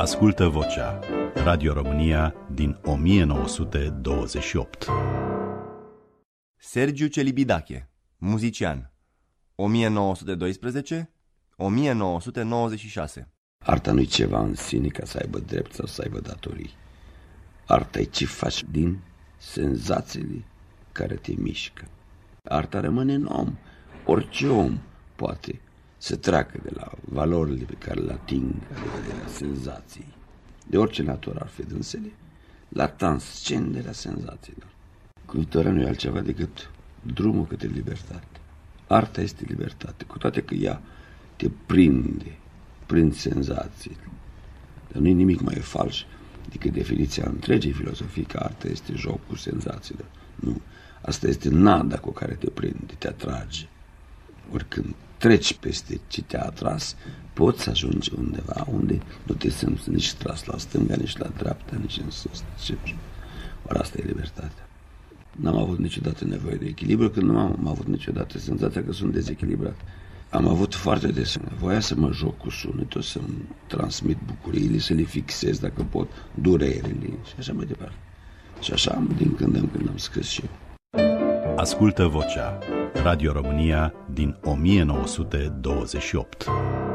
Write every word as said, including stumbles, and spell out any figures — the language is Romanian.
Ascultă Vocea, Radio România din o mie nouă sute douăzeci și opt. Sergiu Celibidache, muzician, o mie nouă sute doisprezece - o mie nouă sute nouăzeci și șase. Arta nu-i ceva în sine ca să aibă drept sau să aibă datorii. Arta e ce faci din senzațiile care te mișcă. Arta rămâne în om. Orice om poate să treacă de la valorile pe care le ating, de la senzații, de orice natură ar fi dânsele, la transcenderea senzațiilor. Cultura nu e altceva decât drumul către libertate. Arta este libertate, cu toate că ea te prinde, prind senzații. Dar nu e nimic mai fals decât definiția întregii filozofii că arta este joc cu senzațiile. Nu, asta este nada cu care te prinde, te atrage. Oricând treci peste ce te-a atras, poți să ajungi undeva unde nu te simți nici tras la stânga, nici la dreapta, nici în sus. Ori asta e libertatea. N-am avut niciodată nevoie de echilibru, când nu am avut niciodată senzația că sunt dezechilibrat. Am avut foarte des nevoia să mă joc cu sunetul, să-mi transmit bucuriile, să le fixez, dacă pot, durerile și așa mai departe. Și așa, din când în când am scris și eu. Ascultă Vocea, Radio România din o mie nouă sute douăzeci și opt.